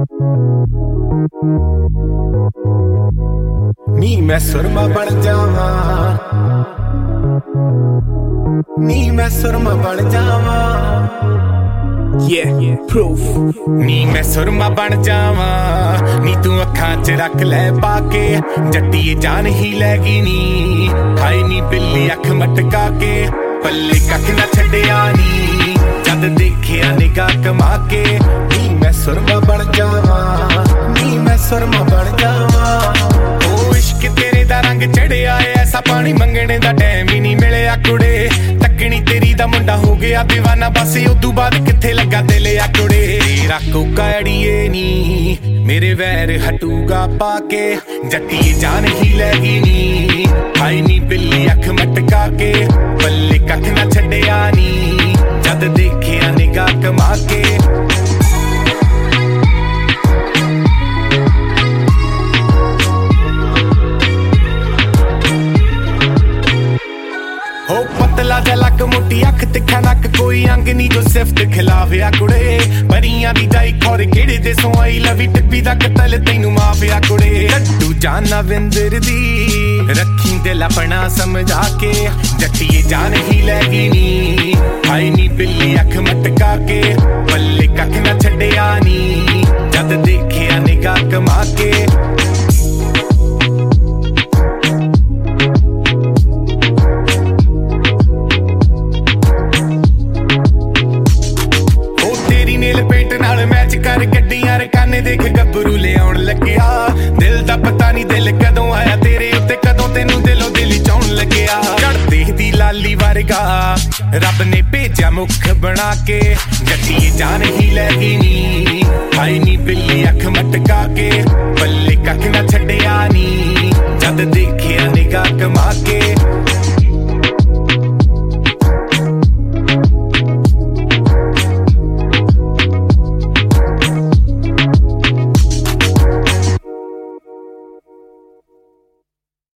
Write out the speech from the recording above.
नी मैं सुरमा बन जावा, नी मैं सुरमा बन जावा, yeah, proof। नी मैं सुरमा बन जावा, नी तू अखां च रख ले पाके, जट्टी जान ही लैगी नी, हाय नी बिल्ली अख मटका के, पल्ले कख ना छड्डिया नी, जद देखिया निगाह कमा के, नी मैं सुरमा बन जावा, नी मैं सुरमा बन जावा। ओ इश्क तेरे दा रंग चढ़िया है, ऐसा पानी मंगने दा टाइम ही नहीं मिलिया कुड़े, तकनी तेरी दा मुंडा हो गया दीवाना, बस उदू बाद किथे लगा दिल आ कुड़े। तेरा कोका अड़िए नी मेरे वैर हटूगा पाके, जट्टी जान ही लैगी नी, हाय नी बिल्ली अख मटका के, पल्ले कख ना छड्डिया नी, जद देखिया निगाह कमा के। हो पतला जलक मोटी अख तिखा नक, कोई अंग नी जो सिफ्त खिलाविया कुड़े, परियां दी जाई खौर केड़े दे सोई, लवी टिप्पी दा कतल तैनू माफिया कुड़े। लड्डू जाना विंदर दी रखी दिल अपना समझा के, जट्टी जान ही लैगी नी, हाय नी बिल्ली अख मटका के, पल्ले कख ना छड्डिया नी, जद देखिया निगाह कमा के। मैच कर गड्डियां रकाने देख गब्बरू ले आउण लग्या, दिल दा पता नहीं दिल कदों आया तेरे उत्ते, कदों तेनू दिलों दिली चाउण लग्या। चढ़दे दी लाली वर्गा रब ने भेजा मुख बना के, जट्टी जान ही लैगी नी, हाय नी बिल्ली अख मटका के, पल्ले कख ना छड्डिया नी, जद देखिया निगाह कमा के।